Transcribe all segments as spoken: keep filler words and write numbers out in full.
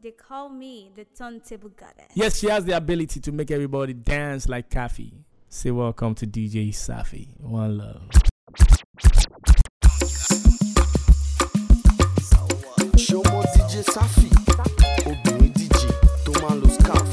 They call me the turntable goddess. Yes, she has the ability to make everybody dance like Kafi. Say welcome to D J Safi. One love. Show more D J Safi. Obìnrin D J tó máa ń lo scarf.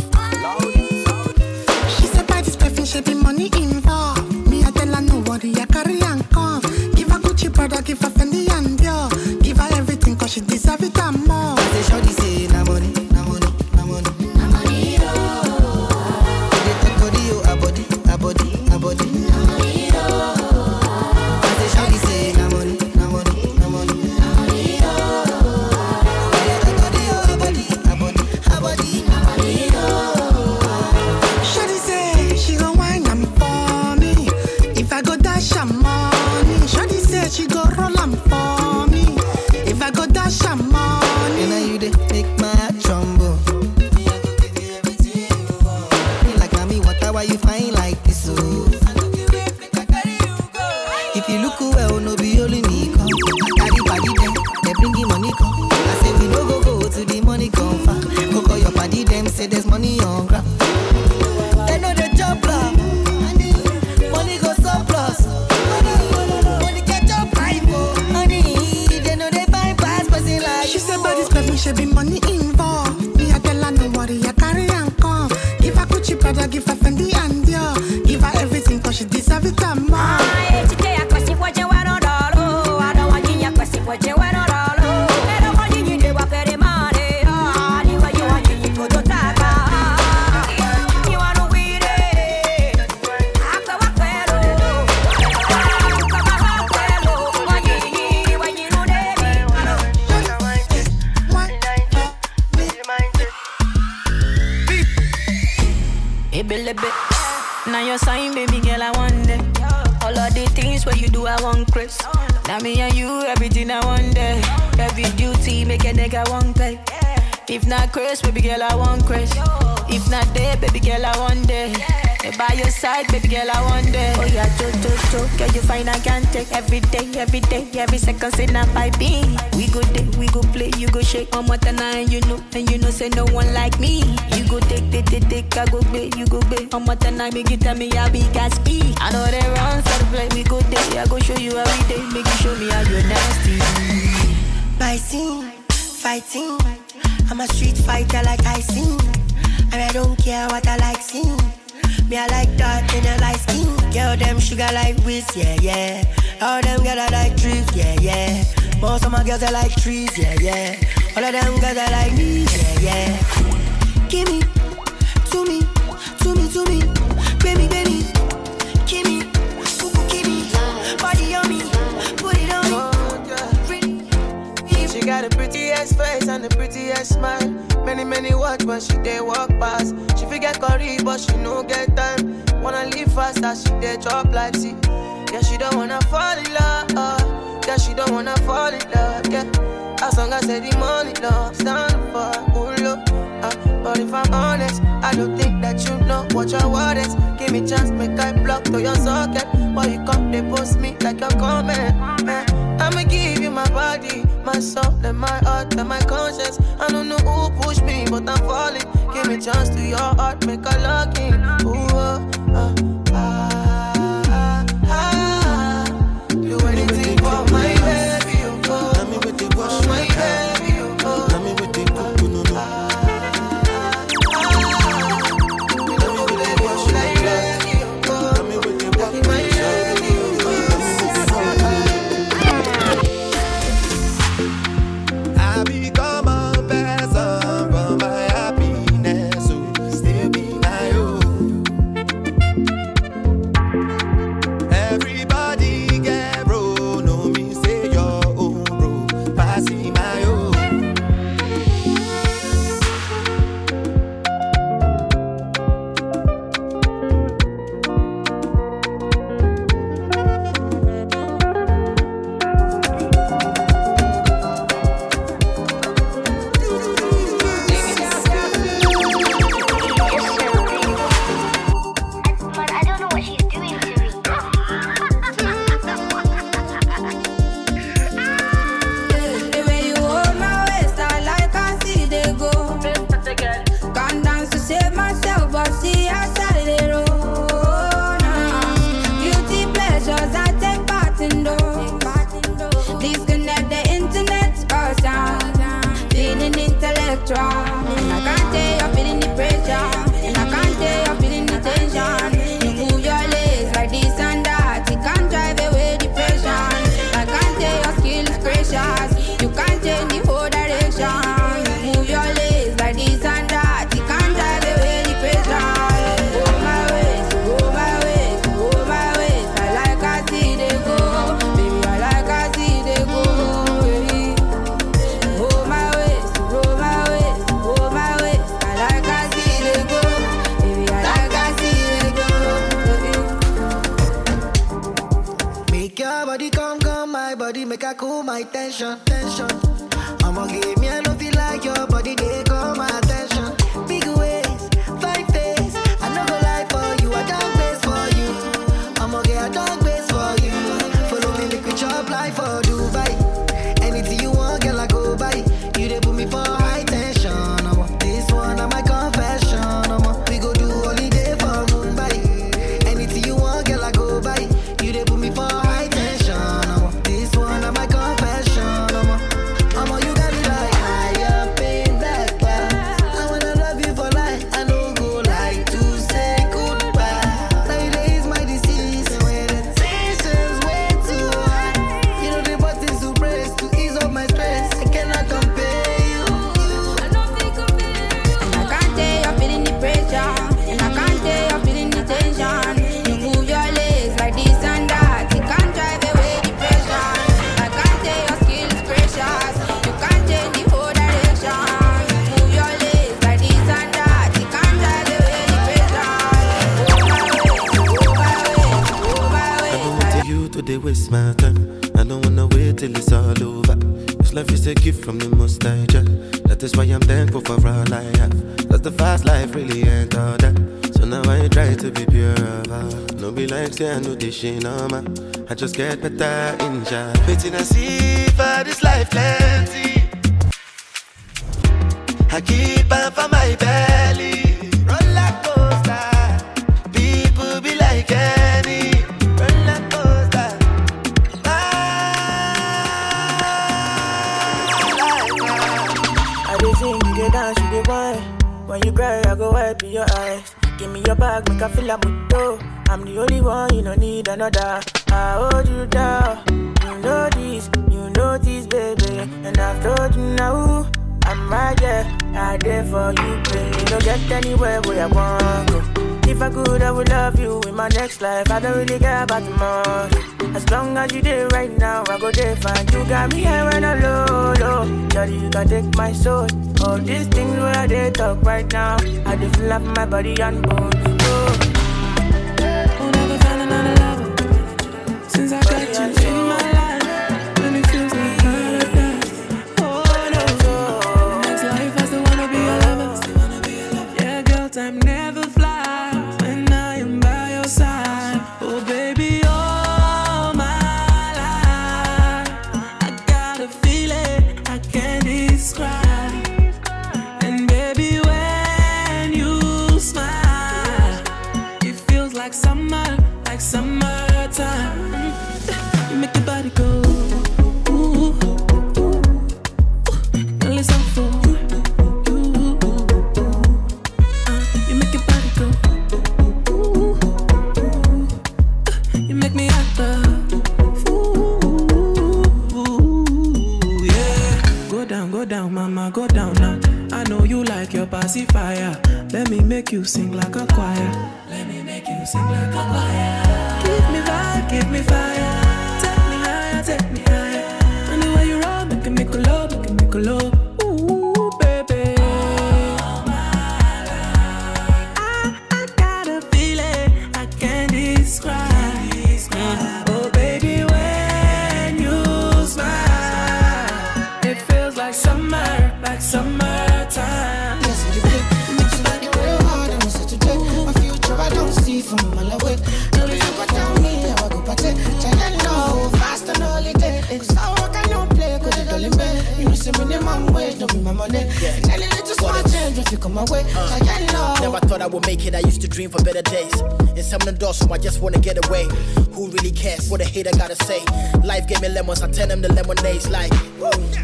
She said buy this perfume, she be money involved. Me I tell her nobody, I carry and come. Give her Gucci brother, give her Fendi and Dior. Give her everything cause she deserve it and more. I say shorty say na money, na money, na money, na money oh. They talk body oh, a body, a body, a body, na money oh. I say shorty say na money, na money, na money, na money oh. They talk body oh, a body, a body, a body, na money oh. Shorty say she gon' wine am for me. If I go dash her money. Shorty say she go roll am for me. If I go dash her money. And now you dey make my heart tremble. Me I go give you everything you want. Me like mommy, water why you fine like this oh. I go give you everything, I carry you go. If you look well, no be only me come. I carry body them, they bring the money come. I say we no go go to the money come far. Go call your body them, say there's money on ground. They know the job plan. Money go surplus. Money catch up right for honey. They know they bypass person like She said by this perfume, she be money involved. Me I tell her no worry, I carry and come. Give her Gucci brother, give her Fendi and Dior. Give her everything cause she deserve it and more. Now your sign, baby girl, I want it. All of the things where you do, I want Chris. Now me and you, everything I want it. Every duty, make a nigga want pay. If not Chris, baby girl, I want Chris. If not there, baby girl, I want it. By your side, baby girl, I want it. Oh yeah, cho cho cho, girl, you find I can't take every day, every day, every second, sit up by me. We go day, we go play, you go shake on what and you know, and you know, say no one like me. You go take, take, take, take, I go play, you go play. On what and I make you tell me how big I speed. I know they run for the play, we go day, I go show you every day, make you show me how you're nasty. By scene, fighting. I'm a street fighter like I sing. And I don't care what I like sing. Me I like dark in a light skin. Girl them sugar like whiz, yeah, yeah. All them girls I like trees, yeah, yeah. Most of my girls I like trees, yeah, yeah. All of them girls I like me, yeah, yeah. Give me, to me, to me, to me. Baby, baby. Give me, give me. Body on me, put it on me. She got the prettiest face and the prettiest smile. Many, many watch when she dey walk past. She forget curry, but she no get time. Wanna live fast as she dey chop like see. Yeah, she don't wanna fall in love. Yeah, she don't wanna fall in love. Yeah, as long as I say the money, love stand for good love. Uh, but if I'm honest, I don't think that you know what your word is. Give me chance, make I block to your socket. Why you come, they post me like you're coming. Eh, I'ma give you my body, my soul, and my heart, and my conscience. I don't know who pushed me, but I'm falling. Give me chance to your heart, make a lock in. Ooh, uh, uh, ah, ah, ah. Do anything for my baby, you go. Let me with the wash my baby, you go. Let me with the cook, no, no. Still be my own. extra. And I can't tell you're feeling the pressure. And I can't tell you're feeling the tension. You move your legs like this and that. It can't drive away depression. I can't tell your skill is precious. You can't change the whole direction. You move your legs like this and that. It can't drive away depression. Oh my ways, oh my ways, oh my ways. I like I see they go. Baby, I like I see they go. Oh my ways, oh my ways, oh my ways. I like I see they go. Baby, I like I see they go. Make your body come, come, my body make I cool my tension, tension. I'ma give me a love you like your body, they call my attention. Big ways, fine face, I no go lie for you, I don't place for you. I'ma get a dog base for you. Follow me, make we chop life for Dubai. Anything you want, girl, I go buy. You they put me for high tension. I'ma this one, I'm my confession. I'ma we go do holiday for Mumbai. Anything you want, girl, I go buy. You they put me for high tension. I'ma this one, I'm my confession. I'ma I'ma you got me like high up in that class. I wanna love you for life. I don't go like to say goodbye. Nowadays my disease, and when the tension's way too high, you know the buttons to press to ease up my stress. I cannot compare you. And I can't tell you're feeling the pressure. And I can't tell you're feeling the tension. You move your legs like this and that. It can't drive away depression. I can't tell your skill is precious. You can't change the whole direction. You move your legs like this and that. It can't drive away depression. Oh my ways, oh my ways, oh my ways. To you today waste my time. I don't wanna wait till it's all over. This life is a gift from the Most High Jah. That is why I'm thankful for all I have. Cause the fast life really ain't all that. So now I try to be pure of heart. No be like say I know this shit no man. I just get better in Jah. Waiting I see for this life plenty. I keep on for my belly. Roller coaster. People be like any roller coaster. I dey sing, you dey dance, you dey whine. When you cry, I go wipe your eyes. Give me your bag, make I feel like muto. I'm the only one, you don't need another. I hold you down, you know this, you know this, baby. And I've told you now, I'm right there, I there for you, baby. Don't get anywhere where I want go. If I could, I would love you in my next life. I don't really care about tomorrow. As long as you there right now, I go there fine. You got me here when I'm low, low. Daddy, you can take my soul. All these things where I dey talk right now, I dey feel up my body and bone. Oh. I'll never find another lover since I got you in my life. And it feels like paradise. Oh no, next life I still wanna be a lover. Yeah, girl, time never flies when I am by your side. Oh baby, all my life I got a feeling I can't describe. And baby, when you smile, it feels like summer, like summertime. You make the body go ooh, ooh, ooh. Girl, it's on for you. Uh, you make your body go ooh, ooh. Uh, you make me act up. Ooh, yeah. Go down, go down, mama, go down now. I know you like your pacifier. Let me make you sing like a choir. Let me make you sing like a choir. Give me vibe, give me fire. Take me higher, take me higher. Anywhere you roll, make me go low, make me go low. Ooh, baby. I, I got a feeling I can't describe. Oh, baby, when you smile, it feels like summer, like summertime. Yes, you did. Make your body real hard, I'm such a jet. My future I don't see from a mile away. No, if you go down me, I go party. Tell no, fast and holiday. Cause I walk and don't play, cause it all in bed. You know, see me in my way, don't be my money. Tell you it's a small change if you come my way. Uh, never thought I would make it, I used to dream for better days. In some of the doors, so I just wanna get away. Who really cares what a hater gotta say? Life gave me lemons, I turn them to lemonades like, woo.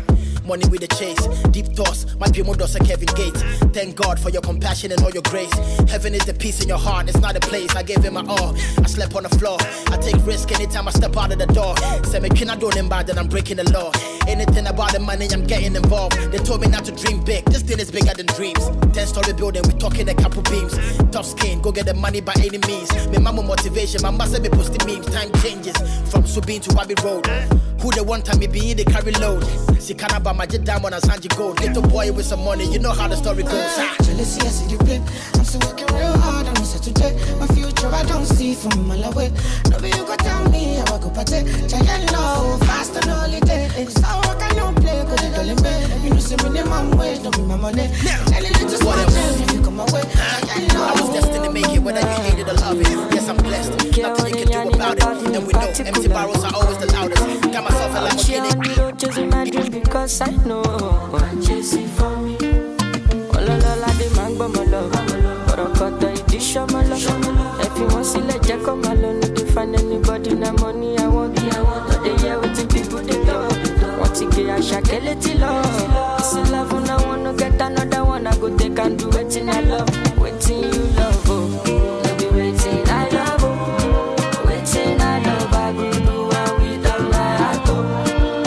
money with the chase. Deep thoughts, my Pimo does a Kevin Gates. Thank God for your compassion and all your grace. Heaven is the peace in your heart, it's not a place. I gave him my all, I slept on the floor. I take risk anytime I step out of the door. Say me can I do them bad, then I'm breaking the law. Anything about the money, I'm getting involved. They told me not to dream big, this thing is bigger than dreams. Ten story building, we talking a couple beams. Tough skin, go get the money by any means. Me mama motivation, my must be posting memes. Time changes from Subin to Abbey Road. Who the one time me be in the carry load? See Canaba, my jet diamond and Sanji Gold. Little boy with some money, you know how the story goes. Ah. Jealousy, I see you play. I'm still working real hard, I'm set today. My future I don't see from a mile away. Nobody you go tell me how I go party. Giant low, fast and holiday. Cause I work I don't play, cause they don't pay. You know see minimum wage, don't be my money. Tell you little small change if you come away. I was destined to make it, whether you hate it or love it. Yes, I'm blessed, nothing you can do about it. And we know, empty barrels are always the loudest. Got myself a Lamborghini. Chasing my dream because I know I'm chasing for me. Oh la la la, the man but my love. But I got the edition, my love. If you want to see let Jack come alone, you can find anybody na money I want. But they hear what the people they love. Want to get a shakeleti love. It's a love when I want to get another one. I go take and do waiting I love. Waiting you love, oh. No be waiting I love, oh. Waiting I love, I go do and without my heart, oh.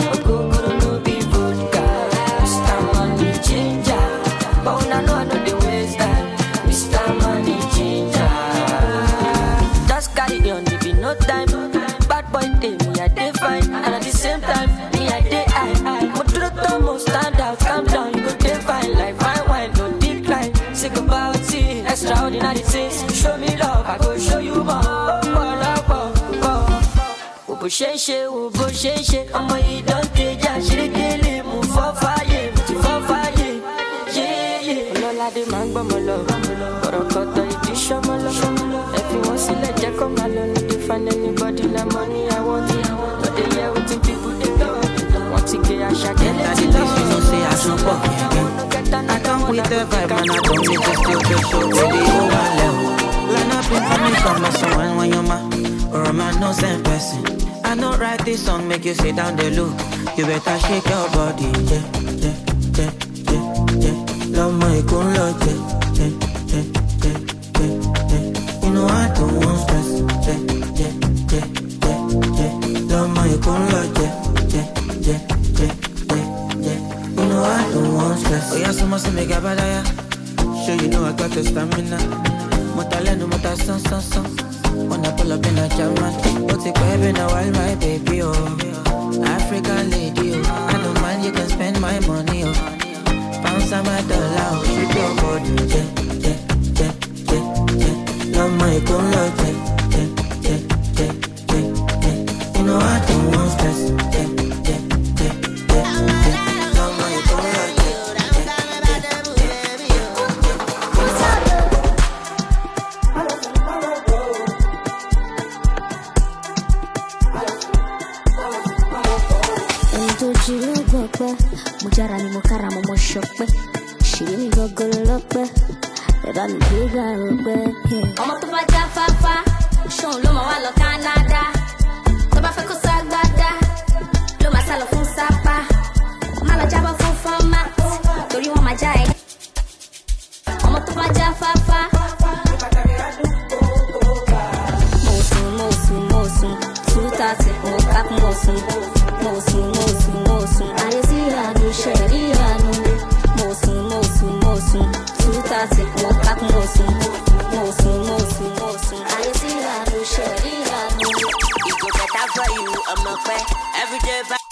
No time, bad boy day, me I day fine. And at the same time, me I day high, high. But to the top, stand out, calm down, you go day fine. Like fine wine, no decline. Sick about it, extraordinary things. Show me love, I go show you more. Oh, oh, oh, oh. Obo sheshe, obo sheshe. Omo you don't take ya, she dey move for fire, move for fire. Yeah, yeah. Lola the man, but my love. But I got the edition, my love. If you want to let Jack come alone. Find anybody na money I want it. But they hear what the people they love. Want to get a shot and let it love. You know say I should pop again. I come with the vibe and I don't need to still get show. Baby, you want level. Line up information from someone when you're mad. Or a man no same person. I don't write this song, make you sit down the loop. You better shake your body. Yeah, yeah, yeah, yeah, yeah. Love my cool love. Yeah, yeah, yeah, yeah, yeah, yeah. You know I don't want stress. Yeah. Oh yeah, so much to make a badaya. Sure you know I got the stamina. Motaleno, mota son son son. When I pull up in a German, but it's baby now while my baby oh. African lady oh. I don't mind you can spend my money oh. Pounds on my dollar oh. Shake your body yeah yeah yeah yeah yeah. Love my cool love yeah yeah yeah yeah yeah yeah. You know I don't want stress yeah. Mujara ni mukara mo shokpe. Shiri ni gogolope. Eba mi biga rope. Ọmọ tó bá já fáfá, ṣóun ló máa wá lọ Canada. Tó bá fẹ́ kó ságbádá, ló máa sá lọ fún sápá. Má lọ jábọ́ fún format, torí wọ́n máa já ẹ. Ọmọ tó bá já fáfá. Mosun, mosun, mosun, two thirty, mo cap mosun. Mosun, mosun, mosun, I see ya do sheriano. Mosun, mosun, mosun, two thirty, mo cap mosun. Mosun, mosun, mosun, I see ya do sheriano. It go better for you, I'm a fan. Every day back.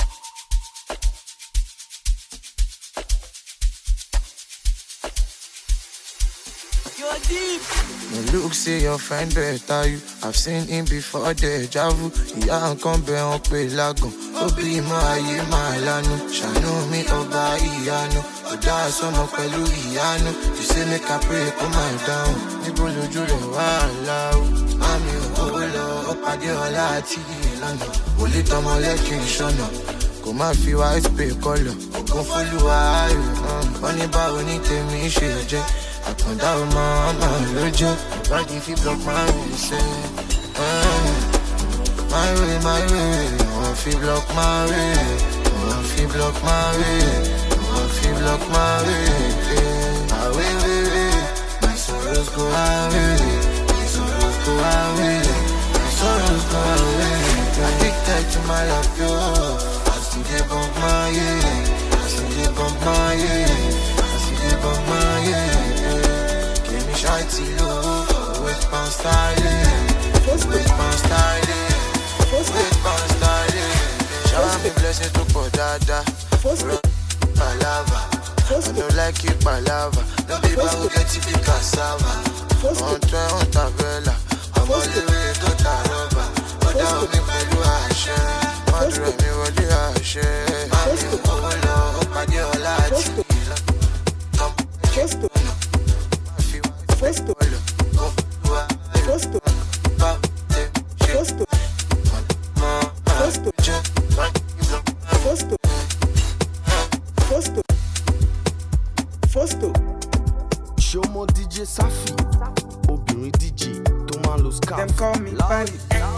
You're deep. The look say your friend better you. I've seen him before deja vu. Yeah, come be on pay lagun. Obi ma ye ma lanu. Shanu me oba iyanu. Oda somo pẹ̀lú iyanu. You say make I pray come my down. Níbo lójú rẹ̀ wà láwù. Mami ò lọ, ó pàdé ọlá àti ìlànà. Wòlé tọmọ lẹ́kìn ìṣọ̀nà. Kò má fi white pay kọlọ̀. Ògùn fólúwa ayò. Wọ́n ní báwo ní tèmi ṣe jẹ́. I come down my mama, body if you block my way, say uh, my way, my way, if you block my way, want to block my way, you want to block my way, my way, way, way. My sorrows go away, my sorrows go away, my sorrows go away. Addicted to my love, yo. I still dey bump my yeah, I still dey bump my yeah, I still dey bump my yeah. Give me shawty low, with my styling, with my styling, with my styling. Shower me blessings to put dada, palava. I don't like it palava. The people who get it in cassava. On train, on tabella. I'm all the way to Tarova. But down me pẹ̀lú àṣẹ. Wọ́n dúró mi wọlé àṣẹ. Mami owó lọ, ó pàdé ọlá àti ìlọ. Fosto. Fosto. Fosto. Fosto. Fosto. Fosto. Fosto. Shomo D J Safi. Obìnrin D J tó máa ń lo scarf. Them call me Bali.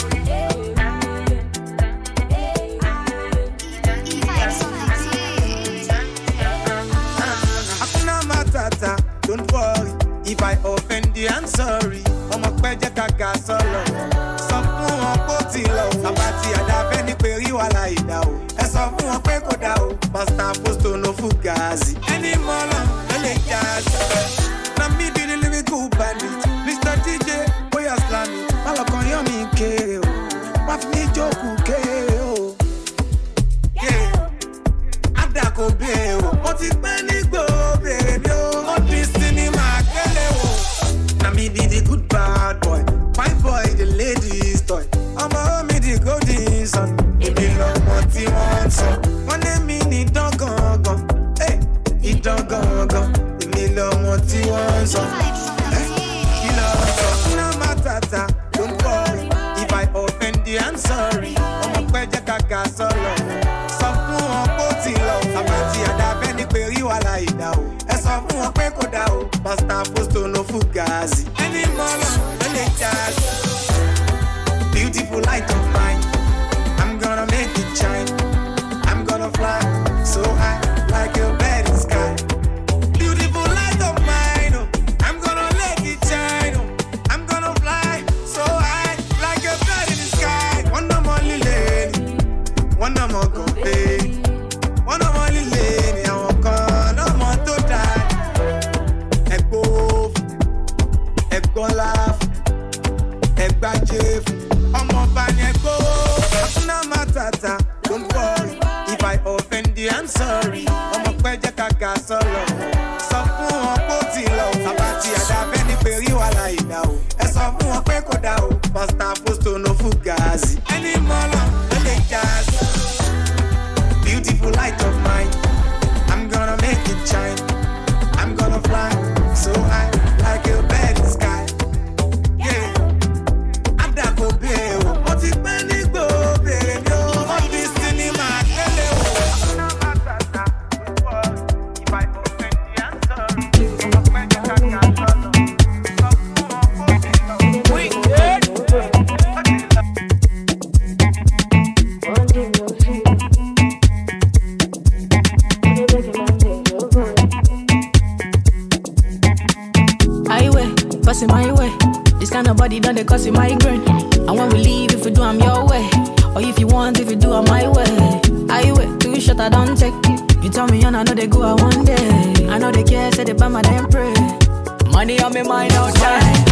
Hakuna Matata, don't worry. If I offend you, I'm sorry. Ọmọ pẹ́ jẹ́ kàkà sọ̀rọ̀. Sọ fún wọn kó ti lọ. Àbátí àdàbẹ́ ní pé rí wàhálà ìdá o. Ẹ sọ fún wọn pé kò dá o. Master Fosto no fugazi. Ẹni mọ́lá ló lè jà sí. Na mi be the lyrical bandit. Mister D J, bóyá slam it. Málọ̀kan yọ̀ mí kéré o. Wá fi mí jókòó kéré o. Kéré o. Àdàkọ bẹ́ẹ̀ o. Mo ti pẹ́ nígbò bèrè mi o. Mo ti sinimá kélé o. Na mi be the good bad boy. Fine boy, the ladies toy. Ọmọ mi the golden son. Èmi lọ́mọ tí wọ́n sọ. Wọ́n lé mi ní dán gangan. Ìdán gangan. Èmi lọ́mọ tí wọ́n sọ. Kí lọ sọ? Iná Matata, don't worry. If I offend you, I'm sorry. Ọmọ pẹ́ jẹ́ kàkà sọ̀rọ̀. Sọ fún wọn kó ti lọ. Àbátí àdàbẹ́ ní pé rí wàhálà ìdá o. Ẹ sọ fún wọn pé kò dá o. Master Fosto no fugazi. Ẹni mọ́lá ló lè jà sí. Beautiful light of mine, I'm gonna make it shine. I'm gonna fly so high like a bird in sky. Beautiful light of mine, oh, I'm gonna make it shine. Oh, I'm gonna fly so high like a bird in the sky. One no more lily, one no more company, one no more lily. I won't call no more to die. Ego, ego laugh, ego jeff. Hakuna Matata, don't worry. If I offend you, I'm sorry. Ọmọ pẹ́ jẹ́ kàkà sọ̀rọ̀. Sọ fún wọn kó ti lọ. Àbátí àdàbẹ́ ní pé rí wàhálà ìdá o. Ẹ sọ fún wọn pé kò dá o. Master Fosto no fugazi. Ẹni mọ́lá ló lè jà sí. Beautiful light of mine, I'm gonna make it shine. I'm gonna fly so high like a bird in sky. My way, this kind of body done they cause you migraine. And when we leave, if you do I'm your way, or if you want, if you do I'm my way. I wait, too short I don't take. You tell me and I know they go out one day. I know they care, say they buy my damn pray. Money on me mind all time.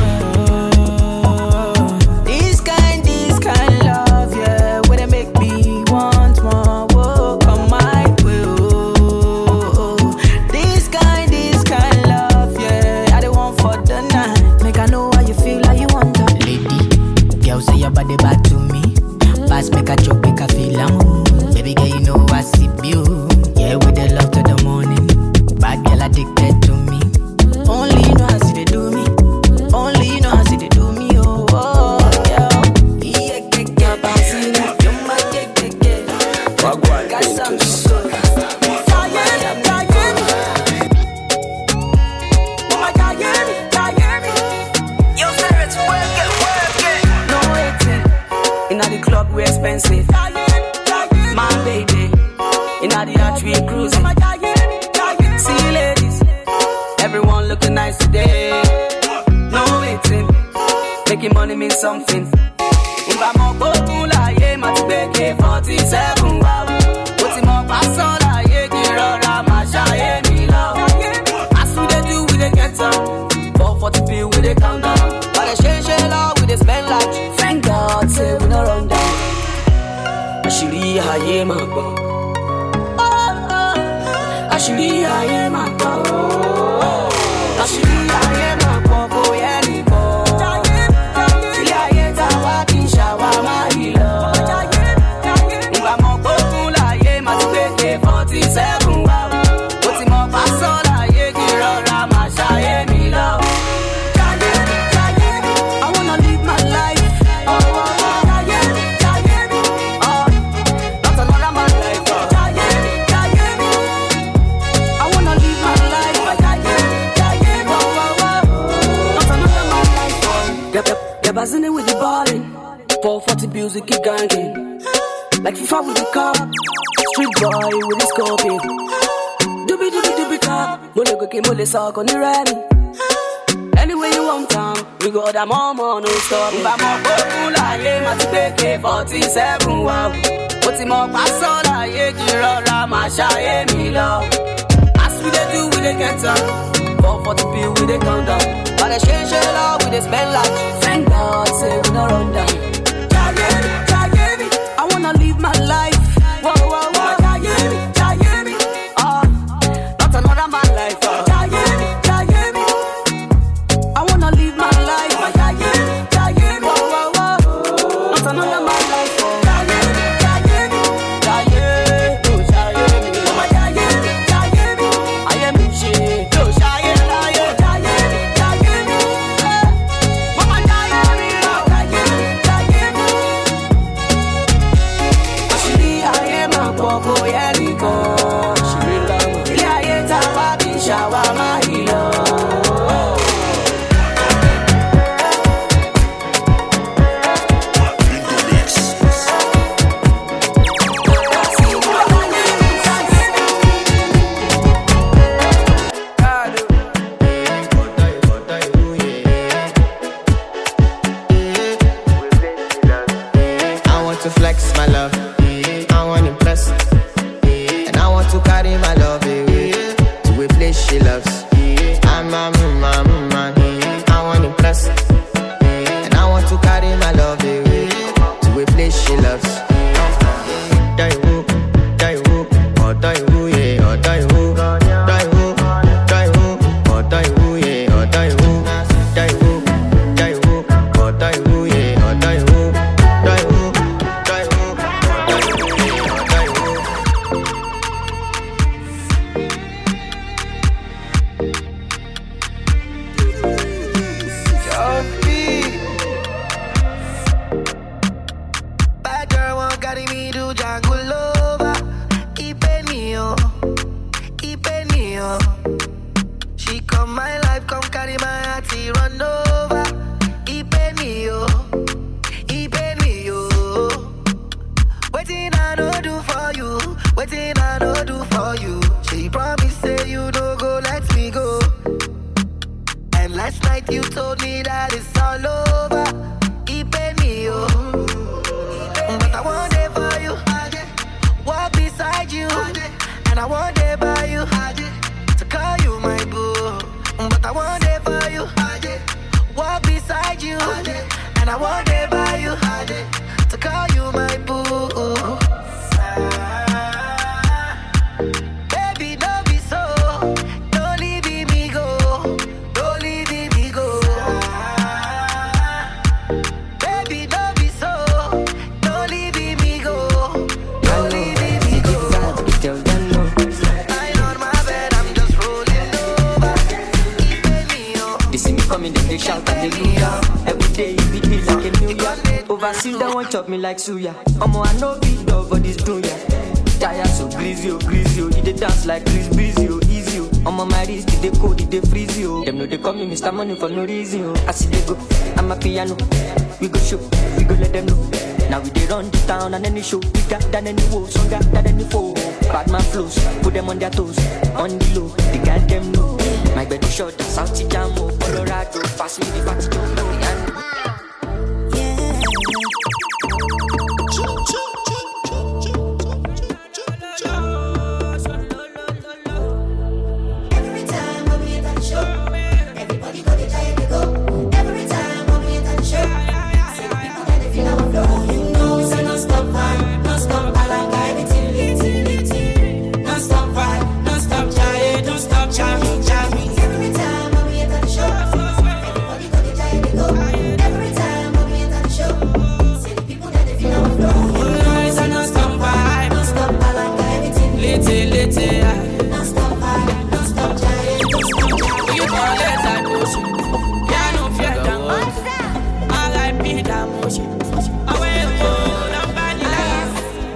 This kind, this kind love, yeah, where they make me want more. Whoa, come my way. Oh, this kind, this kind love, yeah, I don't want for the night. I know how you feel, how you want that. Lady, girl say your body back to me. Pass make a choke, make a feel I'm baby girl, you know I see you. Yeah, with the love to the morning. Bad girl addicted to me. Only you know how see they do me. Only you know how see they do me. Oh, oh yeah. Yeah, yeah, yeah, Basina. You might get, get, get. Got something good. Expensive, my baby. In something. If I'm a popular, yeah, my baby forty-seven, wow. What's in my passion, yeah, Girora, Masha, yeah, me love. As we they do, we they get up. four forty p, we they count down. But they change the law, we they spend like. Thank God, say we no run down. Ashiri, yeah, my boy. Ashiri, yeah, my boy. Ashiri, yeah, my boy, yeah, me boy. forty-seven, wow. What's in my passion, yeah, Girora, Masha, yeah, me love. I wanna live my life. Oh, oh, oh, oh, not another man life. Oh. I wanna live my life. Oh, oh, oh, not another man life. Oh. Yep, yep, yep, buzzing it with the ballin'. four forty bills, we keep ganging. Like FIFA with the car. Street boy with the scorpion. Doobie doobie doobie car. Mole go ke mole sock on the remy. Anyway you want town, we go that mama no stop. If I'm a popular, yeah, my take forty-seven, wow. What's in my passion, yeah, Girora, Masha, yeah, me love. As we they do, we they get up. four forty p, we they count down. But they change the law, we they spend like. Thank God, say we no run down. I wanna live my life. Whoa, whoa, whoa, Jayemi, Jayemi. Ah, not another man life. Uh. Jayemi, Jayemi. I wanna live my life. Jayemi, Jayemi. Whoa, whoa, whoa, not another man life. Uh. Jayemi, Jayemi. Jayemi, oh Jayemi. Mama Jayemi, Jayemi. I am shit, oh Jayemi, Jayemi, Jayemi. Mama Jayemi, Jayemi, Jayemi. Popo yeliko, shirila mo. Iya yeta wabi shawama hilo. I want to flex my love. And I want to carry my love away to a place she loves. I'm a man, man, I want to impress. And I want to carry my love away to a place she loves. Die who, die who, or die who, yeah, or die who, die who, die who, or die who, yeah, or die who, die who, die who, or die who, yeah, or die who, die who, die who. You told me that it's all over. Keep me, oh. But I want it for you. Walk beside you. And I want it by you. To call you my boo. But I want it for you. Walk beside you. And I want it by you. To call you my boo. Baby, don't be so. Don't leave me go. Don't leave me go. Baby, don't be so. Don't leave me go. Don't leave me go. Lying on my bed, I'm just rolling over. Keeping me up. They see me coming, then they shout hallelujah. Every day you beat me like a new year. Overseas, they won't chop me like suya. Omo, I know big dog, but this dunya. Tired so greasy, oh, greasy, oh. He dey dance like Chris Breezy, oh, easy, oh. I'm on my wrist, they cold, they freeze, oh. Them know they call me Mister Money for no reason, oh. I see they go, I'm a piano. We go show, we go let them know. Now we dey run the town and any show bigger than any woe, stronger than any foe. Bad man flows, put them on their toes, on the low, the guy them know. My bed is short, South Jamo, Colorado, pass me the party, don't know. motion. Yeah, no fear than motion. R I P that motion. Away, oh, nobody love.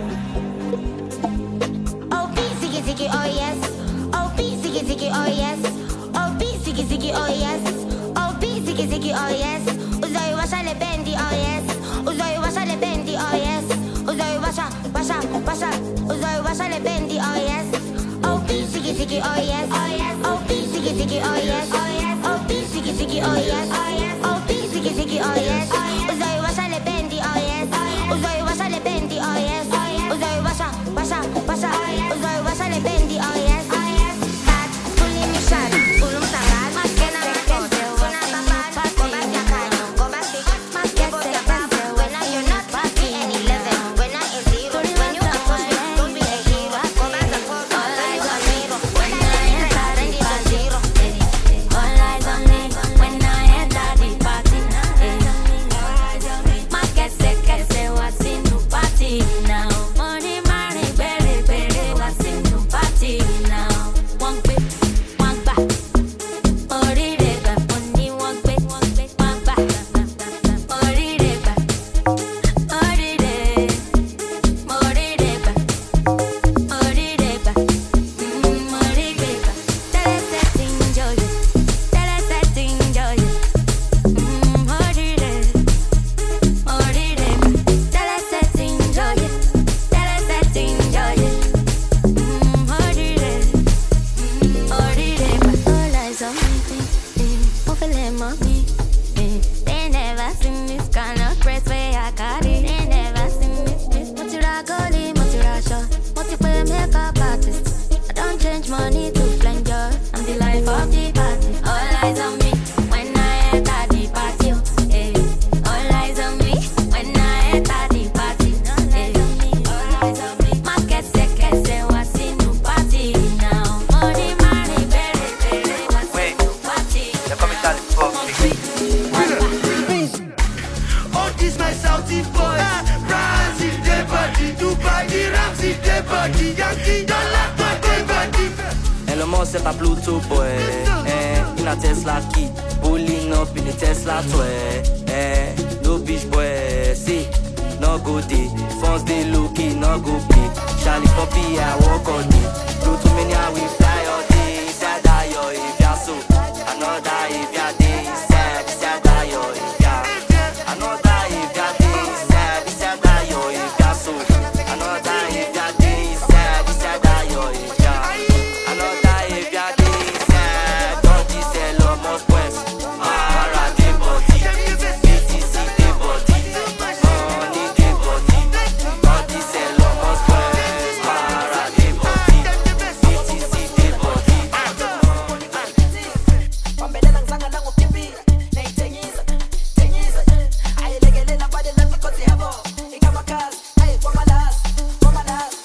Oh, B, ziggy, ziggy, oh yes. Oh, B, ziggy, ziggy, oh yes. Oh, B, ziggy, ziggy, oh yes. Oh, B, ziggy, ziggy, oh yes. Uzoi washa le bendi, oh yes. Uzoi washa le bendi, oh yes. Uzoi washa, washa, washa. Uzoi washa le bendi, oh yes. Oh, B, ziggy, ziggy, oh yes. Oh yes. Oh, B, ziggy, ziggy, oh yes. Oh yes. Oh, B, ziggy, ziggy, oh yes. Oh yes. Oh, B, ziggy, ziggy, oh yes. Uzoi washa le bendi, oh yes. Uzoi washa le bendi, oh yes. Uzoi washa, washa, washa. Uzoi washa le bendi, oh yes. Bad, schooling me shad, school um salad. Maskena me kese, wana papa. Go back ya kano, go back big. Maskena se papa. When I you're not party and eleven. When I is zero, when you are push me, don't be a hero. Go back and forth, all eyes on me. When I enter, then it's a zero. All eyes on me. When I enter the party, Maskena se kese, what's in the party now? Money, money, baby, baby, what's in the party now? One bit, one back. Ori de back, money, one bit, one bit, one back. Ori de back, ori de, ori de back, ori de back, mm, ori de back. Tell us that enjoy it, tell us that enjoy it, mm, ori de, ori de back. Tell us that enjoy it, tell us that enjoy it, mm, ori de, mm, ori de back. All eyes on me, eh, oh, feel them on me, eh. They never seen this kind of press where I got it. They never seen this, this. Motura goli, motura short, multiple makeup artist. I don't change money to flank joy. I'm the life of the party. All eyes on me when I enter the party. Oh, eh. All eyes on me when I enter the party. Eh. All eyes on me. Market se kese, what's in the party now? Money, money, baby, baby, what's in the party? Oh, this my Saudi boys. Rise in their body, Dubai, the Rams in their body, Yankee, don't laugh at their body. Elon Musk c'est pas Pluto boy, eh, in a Tesla key, pulling up in a Tesla toy, eh, no bitch boy, see, no go day, phones they looking, no go pay, Charlie Poppy I walk all day, Pluto mania we fly all day, inside that yo if ya so, another if ya day, inside, inside that yo if ya, another if ya day, inside, inside that yo if ya so, another if ya day, inside, inside that yo if ya. Another if ya dey inside, don't this Elon Musk West. Mara dey body, B T C dey body, money dey body. Don't this Elon Musk West. Mara dey body, B T C dey body. Pambele lang sanga lang upipi, nay tengiza, tengiza. Ay legele na body lang because they have all. Ikamakas, ay wamalas, wamalas.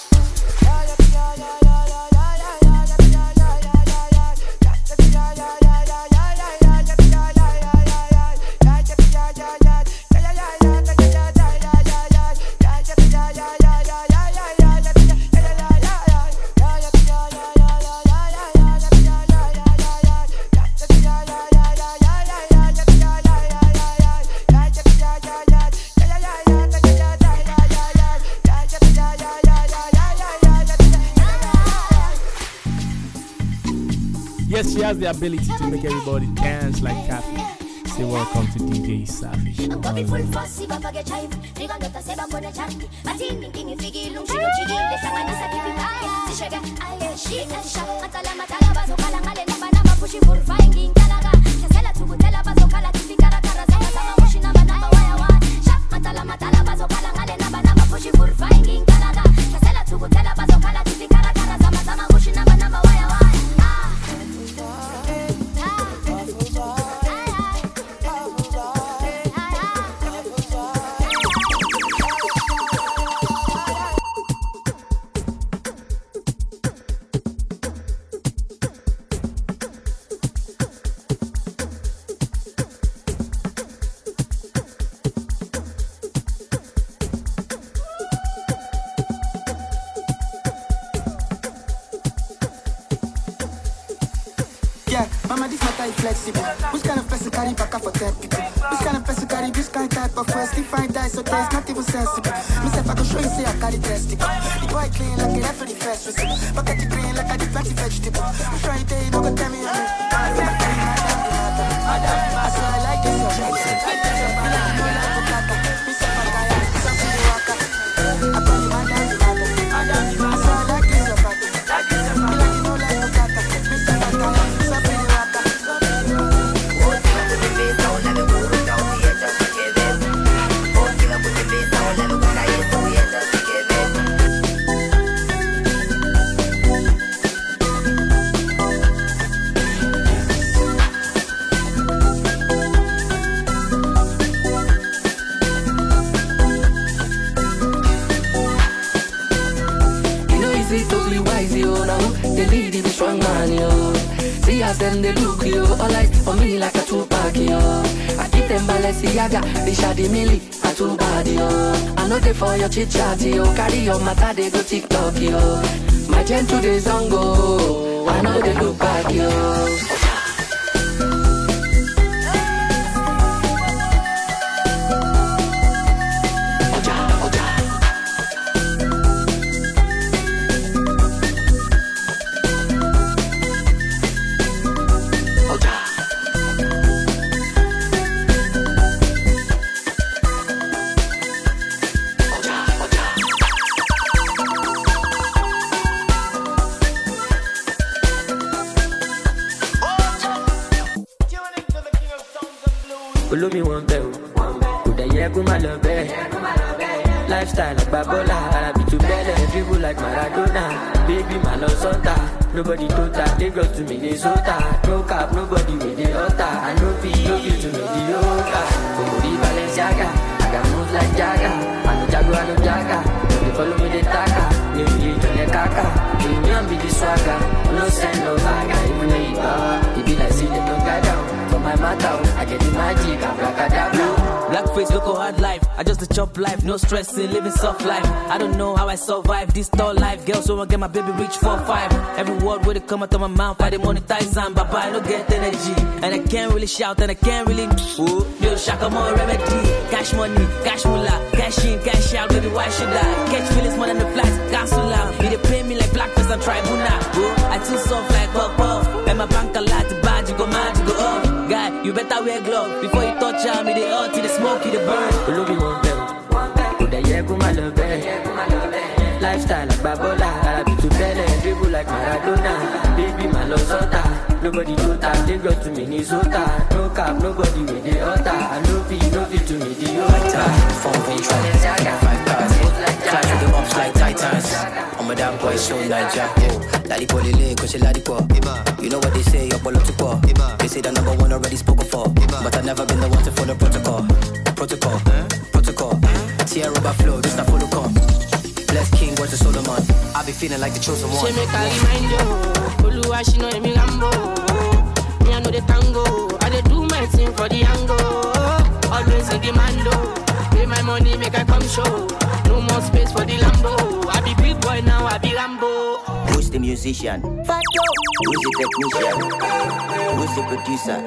Yes, she has the ability to make everybody dance like Kathy. Say welcome to D J Safi. I'm coming full fussy, Papa get chive. Riga nota seba kone chandi. Atini kingi figi lung chigo chigi. Lesanga nisa kipi kaya. Sishega aye shi esha. Atala matala bazo kala ngale namba namba pushi full finding kalaga. Kasela tubu tela bazo kala tipi kara kara sama sama mushi namba namba waya waya. Shap matala matala bazo kala ngale namba namba pushi full finding kalaga. Kasela tubu tela bazo kala tipi kara kara sama sama mushi namba namba waya waya. style flexible. Which kind of person carry back for ten people? Which kind of person carry this kind type of first? If I die, so there's not even sensible. Myself, I go show you, say I carry testicle. The boy clean like a referee first whistle. Bucket the green like I did plenty vegetable. I'm sure you day, you no go tell me I'm I say I like this, your friends. I feel like you know like Bukaka. Myself, I got it. So feel the waka. I call you Madam Madam. I say I like this, your body. Feel like you know like Bukaka. Myself, I got it. So feel the waka. See as them they look you, all eyes for me like a two-pack yo. I keep them Balenciaga, they shady milli, a two-body yo. I know they for your chit-chat yo, carry your matter they go TikTok yo. My gentle days on go, I know they look back yo. Follow me one bell. Could I hear go my love lifestyle like Babola. I be too bad, dribble like Maradona. Baby, my love Santa. Nobody told that. Lagos to Minnesota. No cap, nobody with the altar. I know feel, no feel to mediocre. Body Balenciaga. I got moves like Jagga. I know Jago, I know Jagga. They follow me, they taka. Maybe it's on the kaka. Me and be the swagger. No send no vaga. Even though you are, it be like see them don't guide down. For my matter, I get the magic. I'm Black Blackface, local hard life. I just a chop life, no stressing, living soft life. I don't know how I survive this tall life. Girl, so I get my baby reach four five. Every word where they come out of my mouth, I dey monetize and baba, I don't get energy. And I can't really shout and I can't really ooh, yo, shaka more remedy. Cash money, cash moolah, cash in, cash out, baby, why should I? Catch feelings more than the flights, cancel out. You dey pay me like Blackface and tribunal. Ooh, I too soft like puff puff. And my bank a lot, the badge, you go mad, you go off. Guy, you better wear gloves before you touch on me, they hurt, they smoke, you the burn. Follow me one bell. Could I hear go my love lifestyle like Babola. I be too bad, dribble like Maradona. Baby, my love Santa. Nobody told that. Lagos to Minnesota. No cap, nobody with the altar. I know feel, no feel to me the altar. Phone when you try to five cars. Clash with the ups like Titans. I'm a damn boy, so Niger. Daddy Polile, cause you daddy poor. You know what they say, you're to poor. They say the number one already spoken for. But I've never been the one to follow protocol. Protocol, protocol. Sierra rubber flow, just a follow come. Bless King, what's the Solomon? I be feeling like the chosen one. She make a remind you. Oluwa, she know me Rambo. Me, I know the tango. I dey do my thing for the angle. Always in demand, pay my money, make I come show. No more space for the Lambo. I be big boy now, I be Rambo. Who's the musician? Fato. Who's the technician? Who's the producer?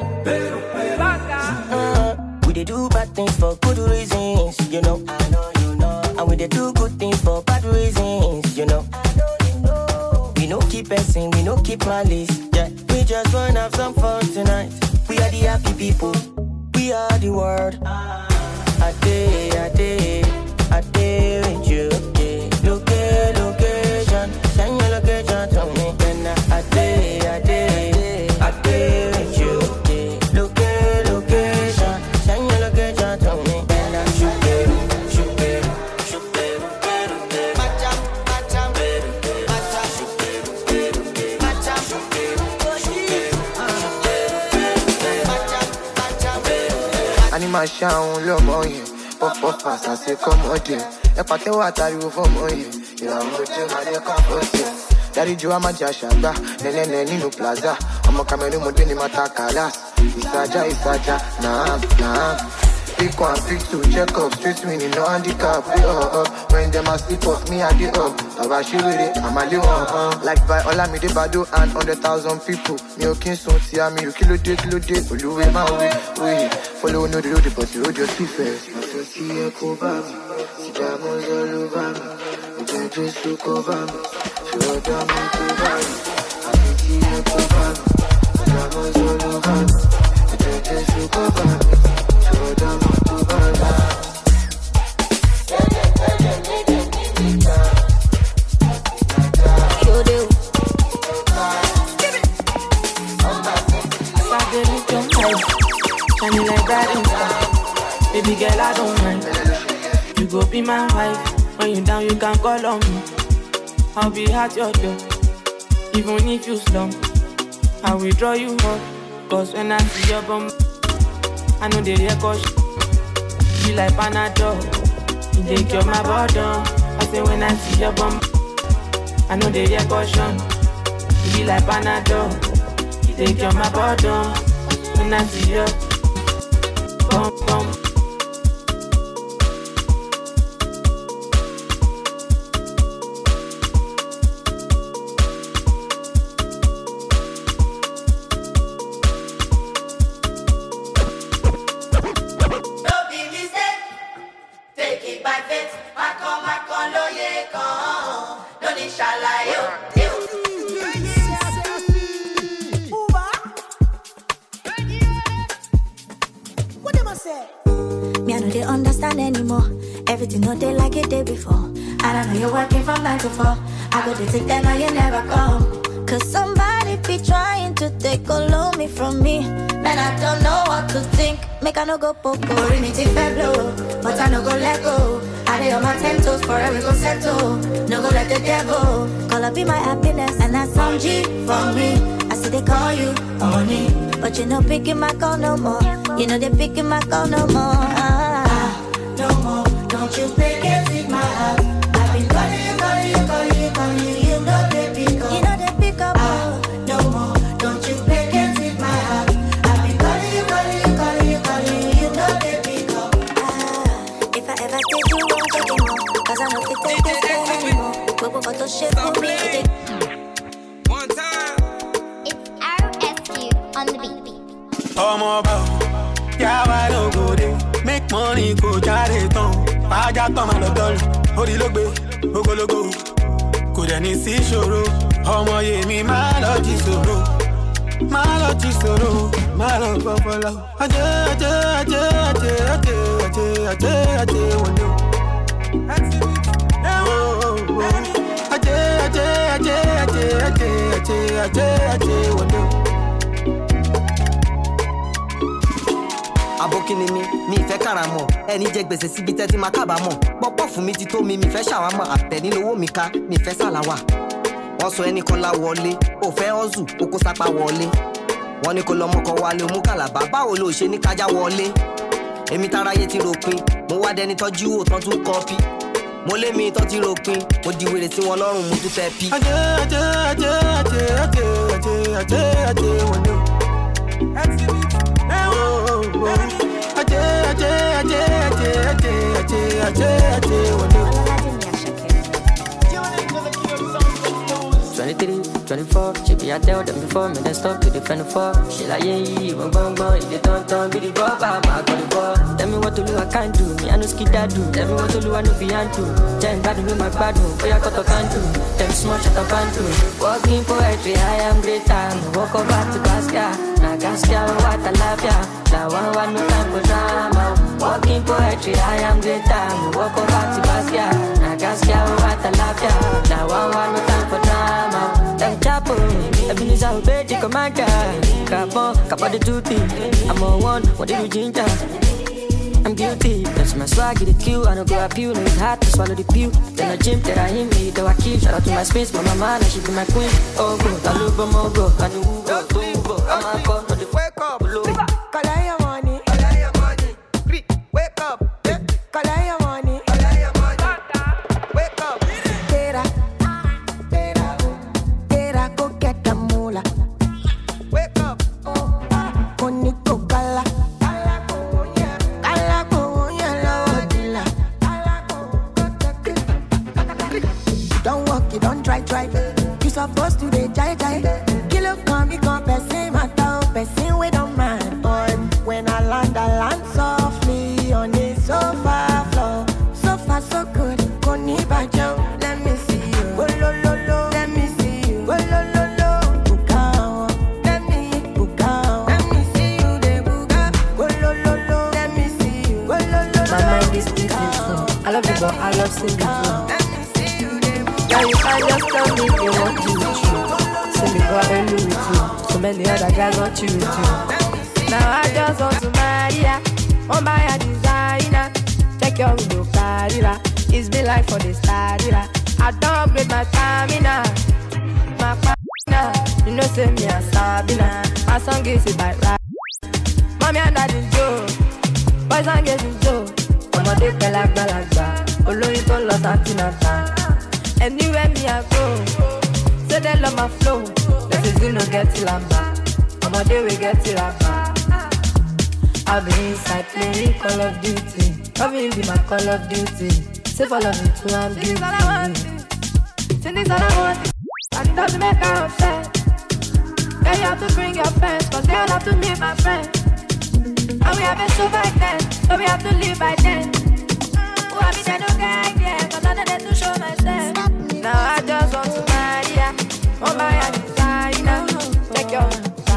Uh, we dey do bad things for good reasons, you know. I know you know. And we dey do good things for bad reasons, you know. I know you know. We no keep passing, we no keep malice. Yeah, we just wanna have some fun tonight. We are the happy people. We are the world. A day, a day, a day with you. Look at location, send your location to me. Then a day, a day, a day with you. Look at location, send your location to me. Then I shoot it, shoot it, shoot it, matcha, matcha, matcha, shoot it, matcha, shoot it, matcha, matcha. Anima ṣàwọn lọmọ yẹn pọpọ fàṣà ṣe kọmọdé ẹ pàtẹ́wọ́ àtàríwò fọmọ yẹn ìlànà ojú máa dé káfọsẹ dáríjú wa máa jẹ àṣàgbà nẹnẹnẹ nínú plaza ọmọ Cameroon mo dé ní mata kalas ìsàjà ìsàjà náà náà Pick one, pick two, check up, street winning, no handicap. We up, up. When them a sleep off, me I get up. Baba she with it, I'm a little uh, uh. Like by all I made the bado and hundred thousand people. Me okay, so tia me you kilo day, kilo day. Olu way my way, way. Follow no the road, but you road just see first. I feel see a cover me, see diamonds all over me. You can just look over me, show them me cover me. I feel see a cover me, see diamonds all over me. You can just look over me, show them me cover me. Shining like that star. Baby girl, I don't mind. You go be my wife. When you down, you can call on me. I'll be at your door. Even if you slump, I will draw you up. Cause when I see your bum, I know they record. You like Panadol. You take care of my bottom. I say when I see your bum, I know they record. You be like Panadol. You take care of my bottom. When I see you. Bum, bum. I go to take that now you never come. Cause somebody be trying to take all of me from me. Man, I don't know what to think. Make I no go poco. Rimity blow, but I no go let go. I lay on my ten toes, forever go settle. No go let the devil call up be my happiness. And that's some G from me. I see they call you honey, but you no picking my call no more. You know they picking my call no more. Ah, ah, no more. Don't you pick and take my heart. I've been calling you, calling you, calling you, calling you. You know they pick up. You know they pick up. Ah, no more. Don't you pick and take my heart. I've been calling you, calling you, calling you, calling you. You know they pick up. Ah, if I ever take you, won't take you more. Cause I know if take this pain anymore. Go go go to shit for me. One time. It's R S Q on the beat. Oh my God, yeah, I don't go there. Make money, go jare ton. Paja ton ma lo dol. Ori lo gbe, ogo logo. Kò dẹ̀ ní sí ṣòro. Ọmọ yèmí má lọ jí ṣòro. Má lọ jí ṣòro. Má lọ gbọ́fọ́lọ́. Ajé ajé ajé ajé ajé ajé ajé ajé wọlé. Ajé ajé ajé ajé ajé ajé ajé ajé wọlé. Abókíni mi, mi ìfẹ́ kàràmọ̀. Ẹni jẹ gbèsè síbi tẹ́tí máa kábàámọ̀. Pọ́pọ́ fún mi ti tó mi, mi fẹ́ ṣàwámọ̀. Àtẹ̀ní lówó mi ká, mi fẹ́ sàláwà. Wọ́n sọ ẹnì kan lá wọlé. Ó fẹ́ ọ́zù, ó kó sápá wọlé. Wọ́n ní kó lọ́mọ kan wálé, ó mú kàlàbà. Báwo ló ṣe ní kájá wọlé? Èmi táráyé ti ròpin. Mo wá dẹni tọ́jú wò tán tún kọ́pì. Mo lé mi tán ti ròpin. Mo di wèrè sí wọn lọ́rùn, mo tún tẹ́ pí. Ajé ajé ajé ajé ajé ajé ajé ajé wọlé. Ajé ajé ajé ajé ajé ajé ajé ajé wọlé. twenty-three, twenty-four, she be I tell them before, me then stop to defend for. She like yeah, yeah, bang bang bang, they don't turn, be the rubber, my got the ball. Tell me what to do, I can't do. Me I no skid that do. Tell me what to do, I no fi do. Ten bad with my bad do. Boy I got to can do. Ten small shut up and do. Walking poetry, I am great time. Walk over to Gaskia, na Gaskia what I love ya. Now one one no time for drama. Walking poetry, I am great time. Walk over to Gaskia, na Gaskia what I love ya. Now one one no time for drama. Them chapo, Ebenezer obey the commander. Capon, capa the duty. I'm on one, what did you ginger? I'm guilty, that's my swag, get the kill. I don't go up you, no it's hard to swallow the pill. Then I gym, that I hit me, though I keep. Shout out to my space, my mama, now she be my queen. Oh go, I love her more go, I know who go, who go. I'm a call, no the wake up, low. Call your money, call your money. Wake up, call your money, call your money. Wake up, Tera, Tera, Tera, go get the moolah. Wake up, Koniko Kala, Kala, Kala, Kala, love you, but I love singing too. Now you can just tell me you want to with you. Say me go and with you. So many other guys want you with you. Now I just want to marry ya. On buy a designer. Check your window, carriera. It's been like for the starter. I don't upgrade my stamina. My partner, you know say me a Sabina. My song is it by rap. Mommy and daddy Joe, boys and girls in Joe. Ọmọdé pẹ̀lágbà lágbà, olóyin tó lọ sàtìnàtà. Anywhere me I go, say they love my flow. This is you no get it lamba, ọmọdé we get it lamba. I've been inside playing Call of Duty, loving be my Call of Duty. Say for love me too, I'm guilty. This all I want, this all I want. And it doesn't make her upset. Girl, you have to bring your friends, cause they all have to meet my friends. And we haven't so back then, so we have to live by then. Who have been there no guy there, cause I'm there to show myself. Now I just want to marry ya, oh my a designer. Take your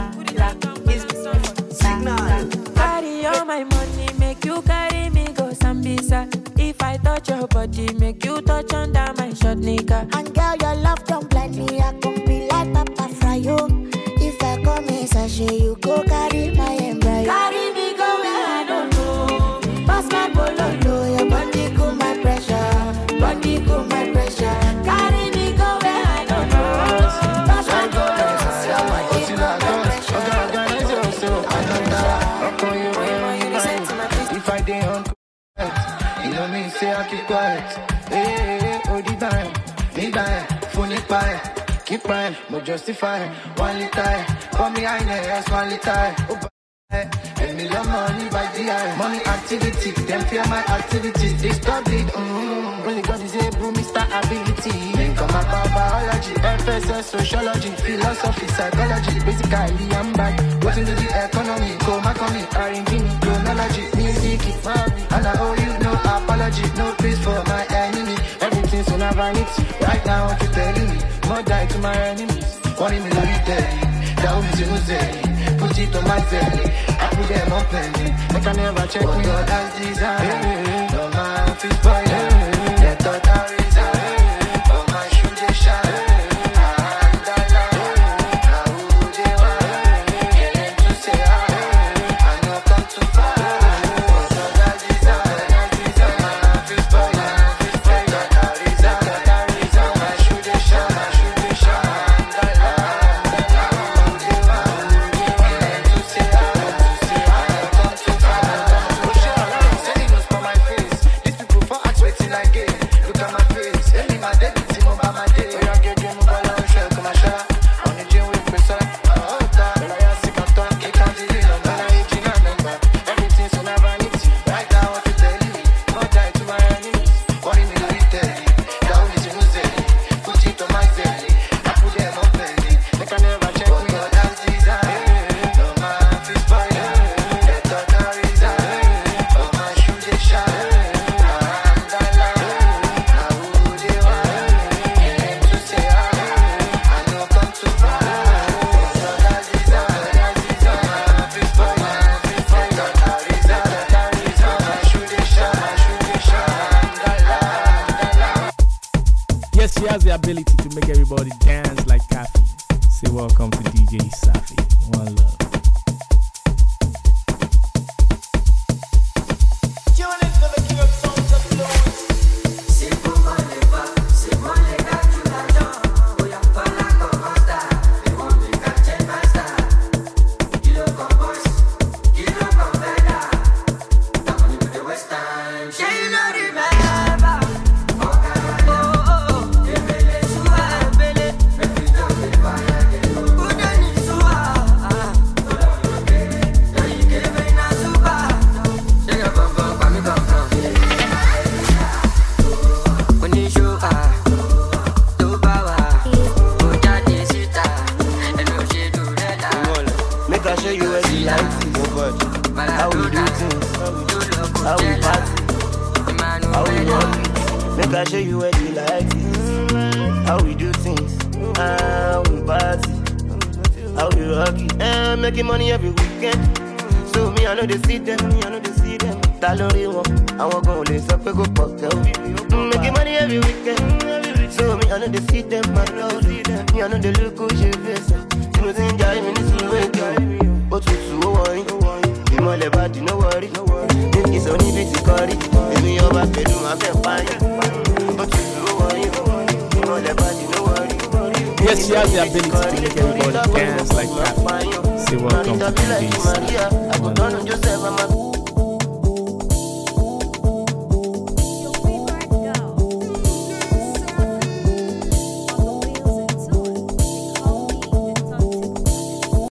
signal. Carry all my money, make you carry me go Sambisa. If I touch your body, make you touch under my short nigga. And girl, your love don't blind me, I can be like Papa Fryo. If I come in sachet, you go carry my embryo. Carry me go where I don't know. Pass my bololo, your body cool my pressure. Body cool my pressure. Carry me go where I don't know. Pass my bololo, your body cool my pressure. Organize yourself, I know that. I'll call you when you mind. If I dey on you know me, say I keep quiet. Hey, hey, hey, oh, the time. Me die, phone it by. Keep crying, but justify. One liter, call me highness, one liter. Oh, a million money by the eye. Money activity, them fear my activities. They stop it, mm-hmm. Only God is able, Mister Ability. Then come about biology, F S S, sociology, philosophy, psychology. Basically, I'm back. What's into the economy? Go my coming, R and B, chronology, music, and I owe you no apology, no peace for my enemy. Everything's on a vanity. Right now, what you telling me? More die to my enemies. One me love day. That was you say. Put it on my belly. I put them on penny. They can never check me out as design. No man feels spoiled. They thought I resign. Oh my shoe they shine. She has the ability to make everybody dance like Kathy. Say welcome to D J Safi. One love. Making money every weekend, so me me, I know they see them, me, I know they see them. Talori one, I want go lay up, go pop, making money every weekend. So me, I know they see them, my love. Me, I know they look good, you face. You know they enjoy me, this is way go. But to so worry, you more le bad, no worry. This is only basic curry. Me, your back, do my fair fire. But to so worry, you more le bad, no worry. Yes, she has the ability to make everybody dance like that. Say welcome to the D J Safi.